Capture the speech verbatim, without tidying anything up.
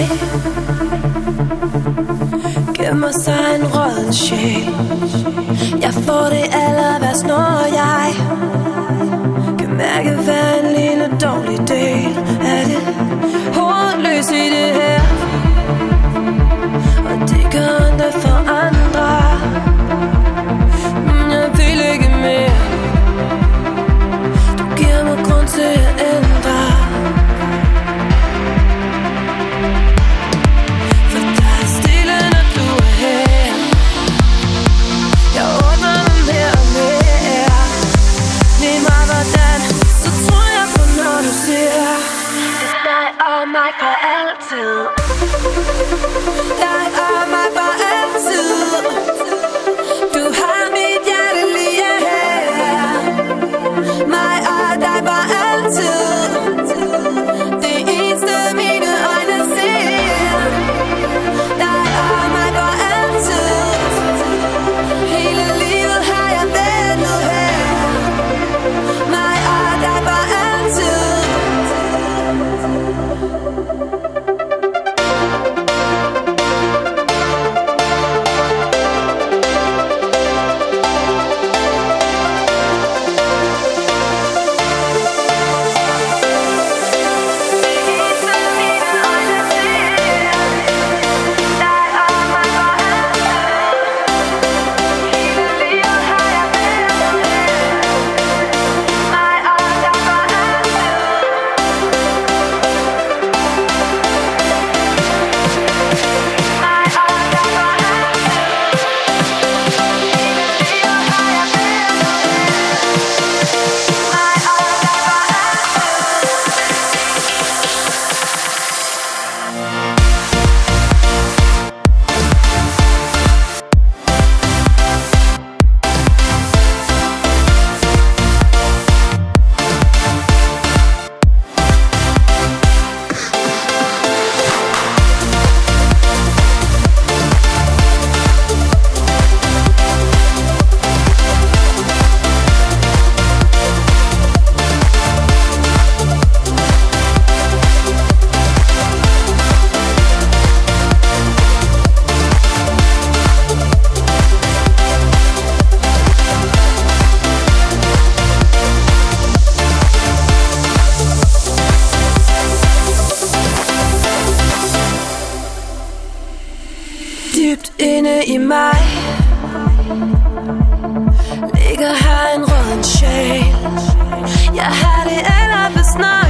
Gemmer sig en rådden sjæl. Jeg får det aller værst, når jeg kan mærke hver en lille dårlig del af det hovedløs i det her. Og det gør ondt for andre. Jeg vil ikke mere. Du giver mig grund til at ændre. For der er stille, når du er her. Jeg ordner mig mere og mere. Lige meget hvordan, så tror jeg på når du siger det er dig og mig for altid. Dig og mig for altid. Du har mit hjerte lige her. Mig og dig for altid. Det eneste mine øjne ser. Dig og mig for altid. Hele livet har jeg ventet her. Mig og dig for altid. Dybt inde i mig ligger her en rådden sjæl. Jeg har det allerbedst, når